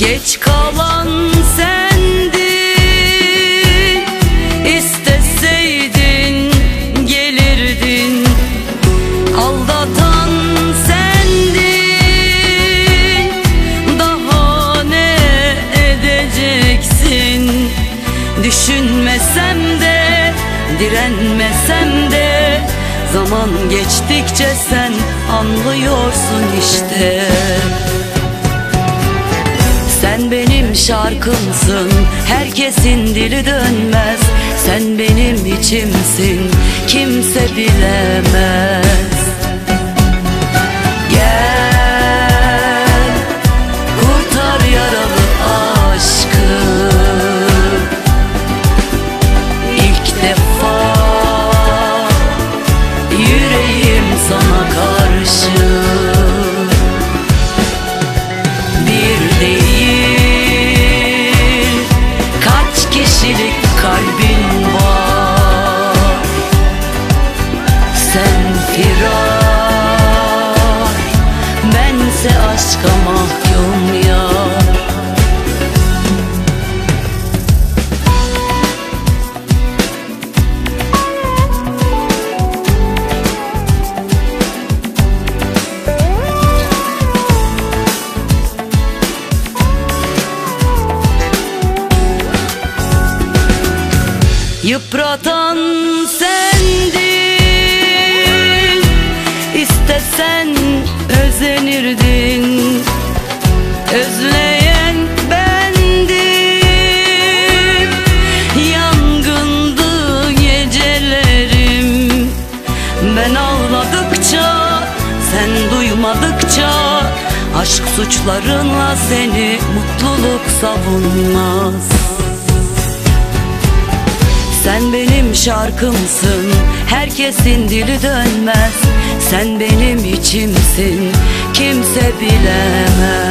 Geç kalan sendin, isteseydin gelirdin. Aldatan sendin, daha ne edeceksin? Düşünmesem de, direnmesem de, zaman geçtikçe sen anlıyorsun işte. Sen benim şarkımsın, herkesin dili dönmez. Sen benim içimsin, kimse bilemez. Gel, kurtar yaralı aşkı. İlk defa yüreğim sana karşı. Bir değil, kaç kişilik kalbin var. Sen firar, bense aşka mahkum yar. Yıpratan sendin, istesen özenirdin. Özleyen bendim, yangındı gecelerim. Ben ağladıkça, sen duymadıkça, aşk suçlarınla seni mutluluk savunmaz. Sen benim şarkımsın, herkesin dili dönmez. Sen benim içimsin, kimse bilemez.